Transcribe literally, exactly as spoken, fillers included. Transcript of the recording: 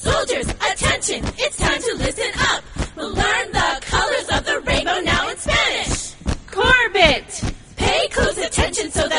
Soldiers, attention, it's time to listen up. We'll learn the colors of the rainbow now in Spanish. Corbett. Pay close attention so